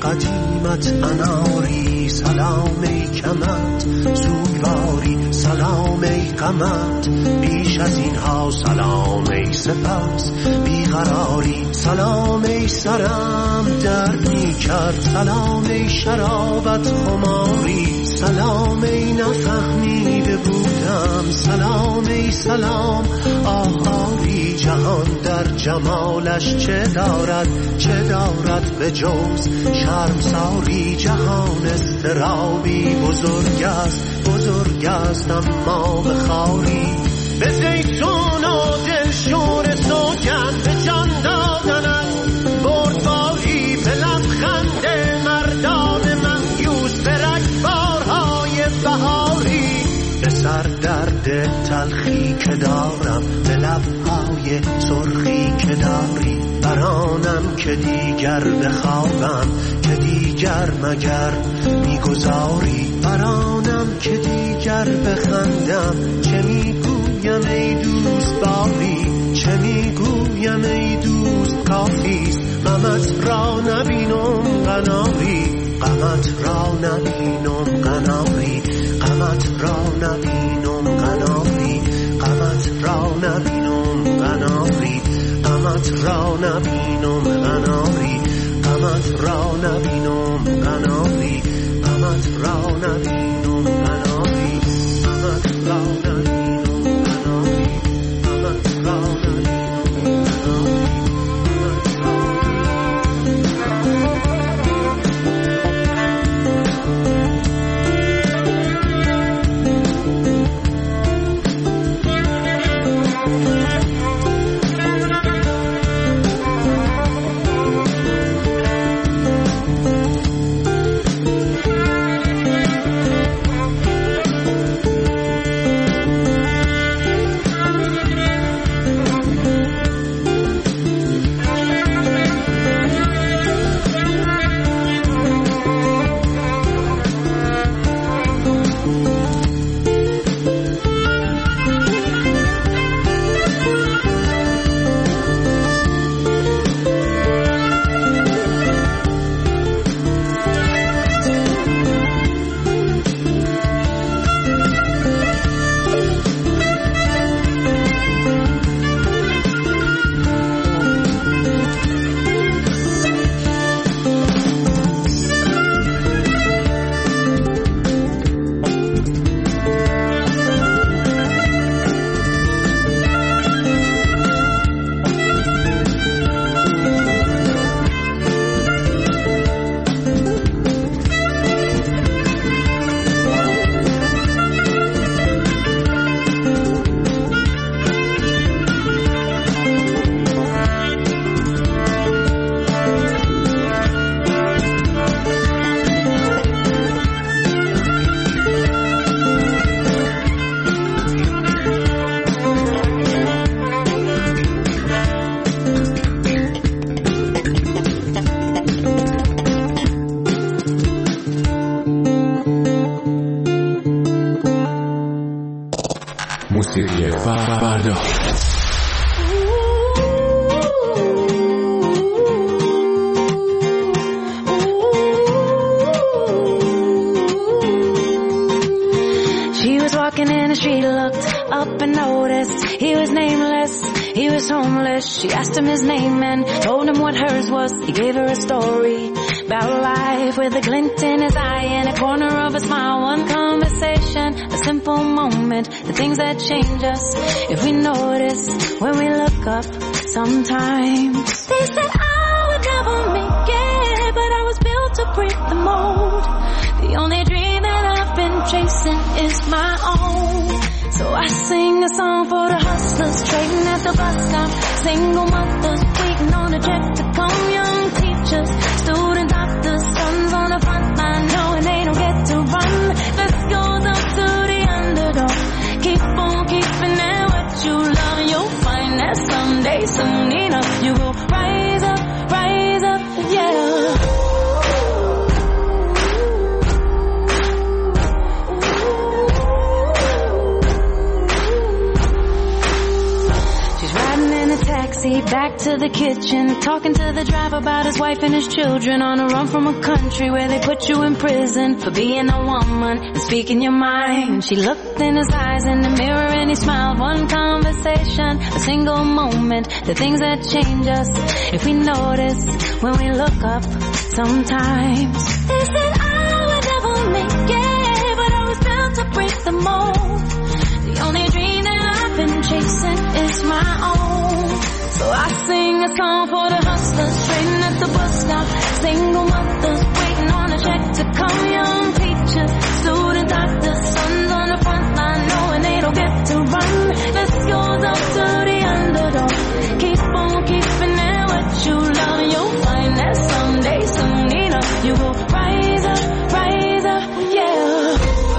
قدیمت اناری، سلام ای کمت سوگواری، سلام ای قمت بیش از اینها، سلام ای سپس بیقراری، سلام ای سرم درد می کرد، سلام ای شرابت خماری، سلام ای نفهمیده بودم، سلام ای سلام آهاری. جهان در جمالش چه دارد به جز شرمساری، جهان استرابی بزرگ است اما به خاری، به زیتون و دلشور سوگند به جان دادنت بردباری، به لبخند مردان مهیوس، به رگبارهای بهاری، به سر درد تلخی که دارم، به لبهای سرخی که داری، برانم که دیگر بخوابم، که دیگر مگر میگذاری، برانم که دیگر بخندم، چه میگویم ای دوست باری، چه میگویم ای دوست کافیست، غمت را نبینم قناری، غمت را نبینم قناری، غمت را نبینم قناری، غمت را نبینم قناری، غمت را نبینم قناری، غمت را نبینم قناری، غمت را نبینم قناری، غمت را نبینم قناری، غمت را نبینم قناری. موسیقی فردا. She was walking in the street, looked up and noticed he was nameless, he was homeless. She asked him his name and told him what hers was. He gave her a story about life with a glint in his eye and a corner of a smile. One conversation, a simple moment, the things that change us if we notice when we look up sometimes. They said I would never make it, but I was built to break the mold. The only dream that I've been chasing is my own. So I sing a song for the hustlers trading at the bus stop, single mothers waiting on a check to come, young teachers, student doctors, sons on the front line knowing they don't get to run. This goes up to the underdog. Keep on keeping at what you love, you'll find that someday, soon enough, you will rise up, yeah. back to the kitchen, talking to the driver about his wife and his children, on a run from a country where they put you in prison for being a woman and speaking your mind. She looked in his eyes in the mirror and he smiled. One conversation, a single moment, the things that change us if we notice when we look up sometimes. They said I would never make it, but I was built to break the mold. The only dream that I've been chasing is my own. So I sing a song for the hustlers trading at the bus stop, single mothers waiting on a check to come, young teachers, student doctors, sons on the front line knowing they don't get to run. This goes up to the underdog. Keep on keeping it what you love, and you'll find that someday, soon enough, you go rise up, yeah.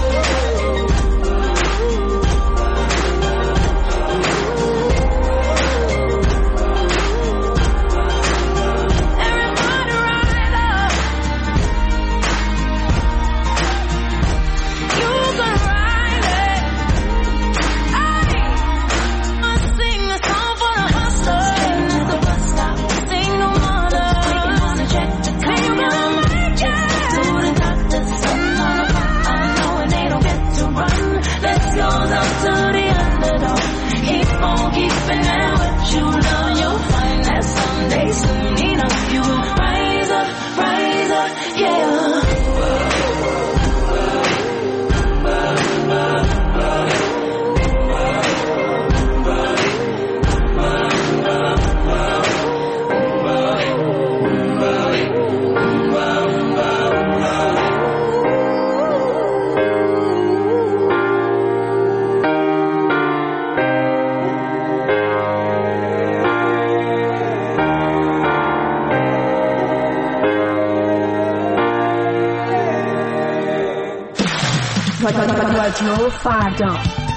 رادیو فردا.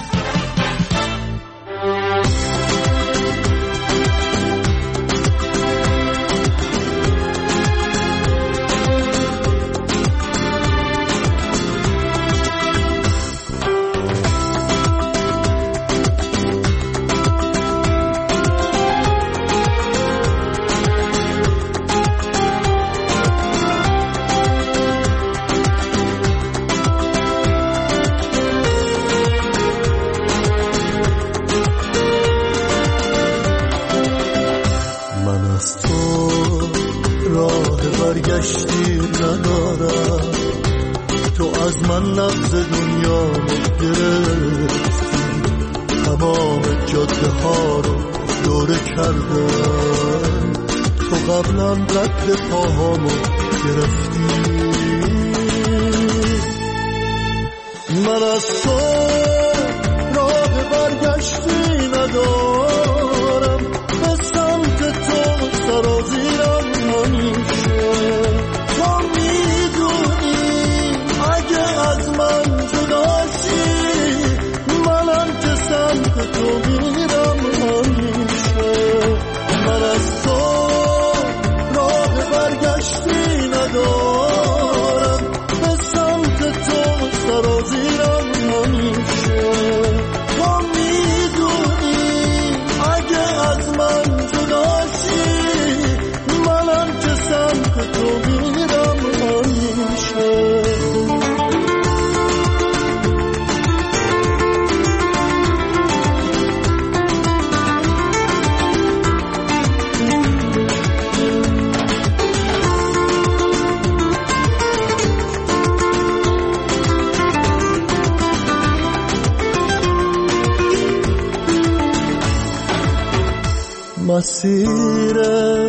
مسیر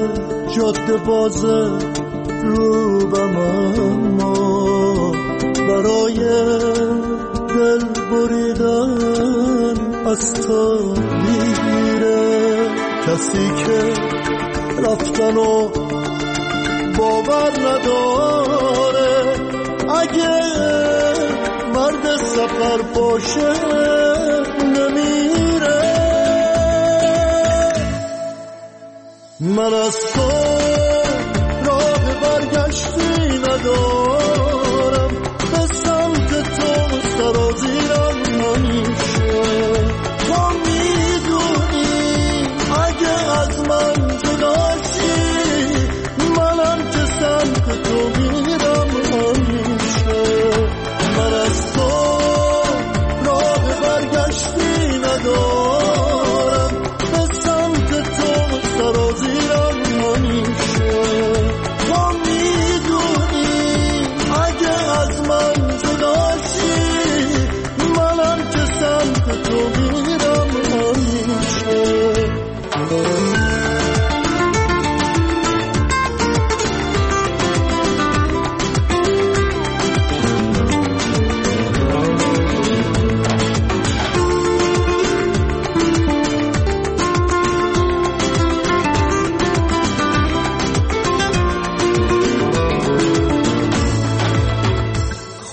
جاده بازه روبم، اما برای دل بریدن از تو میگیره. کسی که رفتن و باور نداره، اگه مرد سفر باشه نمیره. من از تو راه برگشتی ندارم، به سمت تو سرازیرم همیشه. تو میدونی اگه از من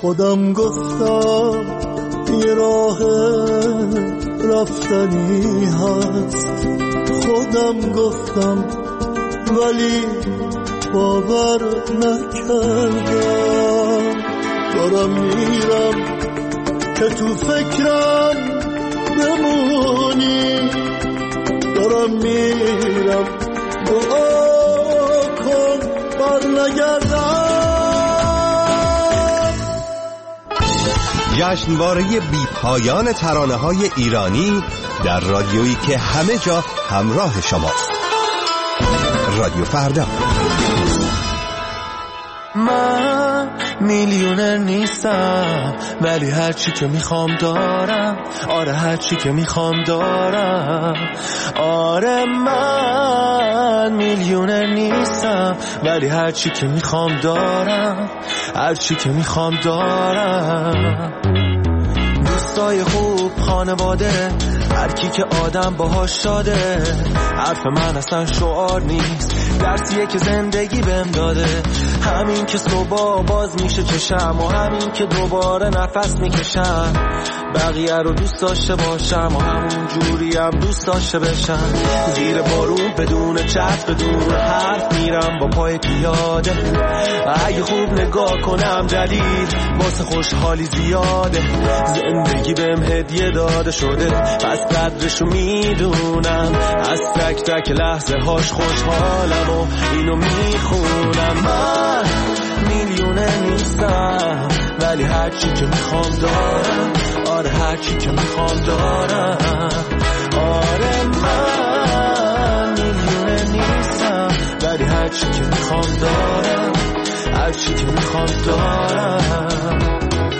خودم گفتم یه راه رفتنی هست، خودم گفتم ولی باور نکردم. دارم میرم که تو فکرم بمونی، دارم میرم دعا کن بر نگردم. جشنواره بی پایان ترانه‌های ایرانی در رادیویی که همه جا همراه شماست. رادیو فردا. من میلیونر نیستم ولی هرچی که میخوام دارم، آره هرچی که میخوام دارم. آره من میلیونر نیستم ولی هرچی که میخوام دارم، هرچی که میخوام دارم. دوستای خوب، خانواده، هر کی که آدم باهاش شاده. حرف من اصلا شعار نیست، درسیه که زندگی بهم داده. همین که صبح باز میشه چشم و همین که دوباره نفس میکشم. بقیه رو دوست داشته باشم و همون جوری هم دوست داشته بشم. زیر بارون بدون چتر بدون حرف میرم با پای پیاده. اگه خوب نگاه کنم جدید واسه خوشحالی زیاده. زندگی بهم هدیه داده شده پس قدرشو میدونم. از تک تک لحظه هاش خوشحالم و اینو میخونم. من میلیونه نیستم ولی هرچی که میخوام دارم، آره هرچی که میخوام دارم. آره من میلیونه نیستم ولی هرچی که میخوام دارم، هرچی که میخوام دارم.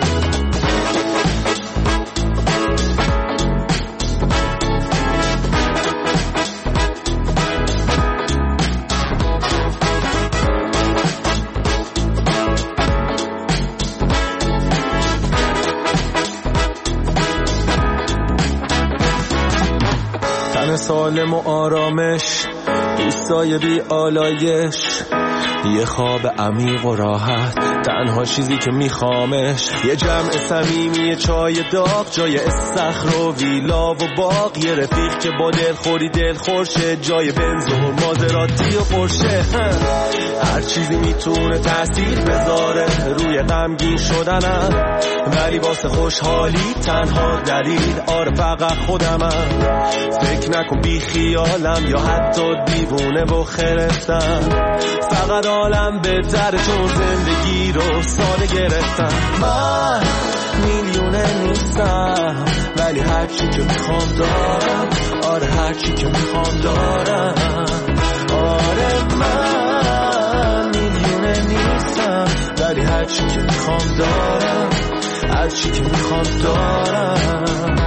سالم و آرامش، دوستای بی آلایش، یه خواب عمیق و راحت، تنها چیزی که میخوامش. یه جمع صمیمی، چای داغ جای استخر و ویلا و باغ. یه رفیق که با دلخوری دلخورشه جای بنز و مازراتی و پرشه. هر چیزی میتونه تأثیر بذاره روی غمگین شدنم، ولی واسه خوشحالی تنها دلیل آره فقط خودمم. فکر نکن بی خیالم یا حتی دیوونه و خرفتم. فقط عالم بهتره چون زندگی رو ساده گرفتم. من میلیونه نیستم ولی هرچی که میخوام دارم، آره هرچی که میخوام دارم. آره من میلیونه نیستم ولی هرچی که میخوام دارم، هرچی که میخوام دارم.